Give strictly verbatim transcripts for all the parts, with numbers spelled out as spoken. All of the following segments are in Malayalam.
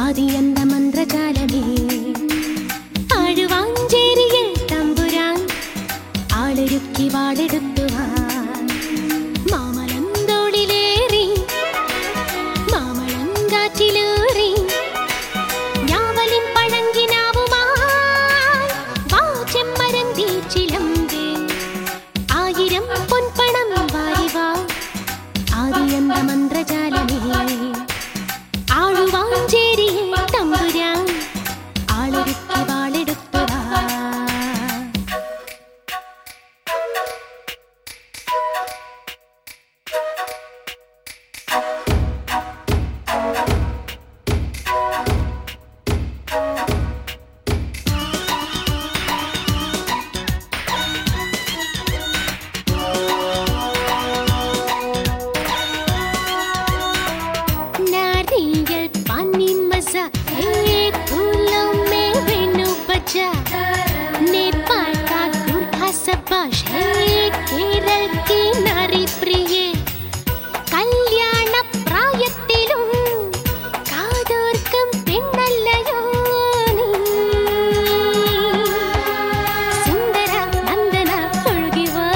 ആദിയന്ത മന്ത്രജാലമേ ആഴുവാഞ്ചേരിയിൽ തമ്പുരാൻ ആളൊരുക്കി വാളെടുത്തുവാൻ മാമലന്തോളിലേറി മാമളങ്കാറ്റിലേറി ഞാവലിൻ പഴങ്കിനാവുമായി വാചെമ്മരന്തി ചിലമ്പേ ആയിരം പൊൻപണം വാരിവാ ആദിയന്ത മന്ത്രജാലമേ ആഴുവാഞ്ചേരിയിൽ തമ്പുരാൻ ആളൊരുക്കി വാളെടുത്തുവാ नेपाल का गुरखा सबाश है केरल की नारी प्रिय कल्याण प्रायत्तिलुम कादोर्क्कुम पेण्णल्लयो सुंदर नंदन ഒഴുകി വാ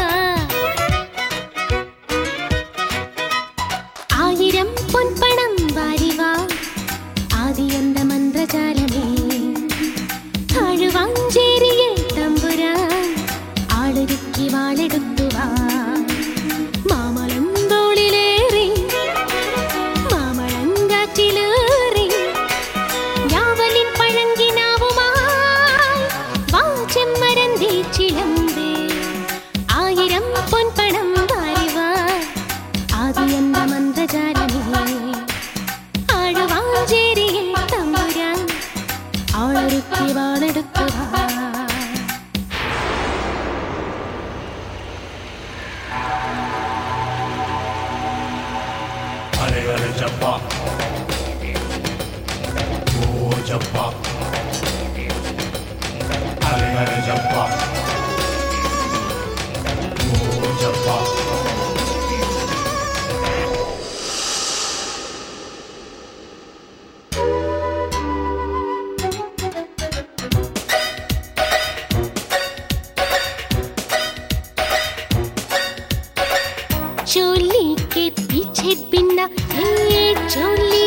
ആയിരം പൊൻപണം വാരി വാ ആദിയന്ത മന്ത്രജാലമേ ആഴുവാഞ്ചേരിയിൽ തമ്പുരാൻ ആളൊരുക്കി വാളെടുത്തുവാ മാമലന്തോളിലേറി മാമളങ്കാറ്റിലേറി ഞാവലിൻ പഴങ്കിനാവുമായി വാചെമ്മരന്തി ചിലമ്പേ ആയിരം പൊൻപണം വാരിവാ ആദിയന്ത മന്ത്രജാലമേ ആഴുവാഞ്ചേരിയിൽ തമ്പുരാൻ ആളൊരുക്കി വാളെടുത്തുവാ हरे हरे जप्पा ओ जप्पा हरे हरे जप्पा ओ जप्पा चोली के पीछे बिना ये चोली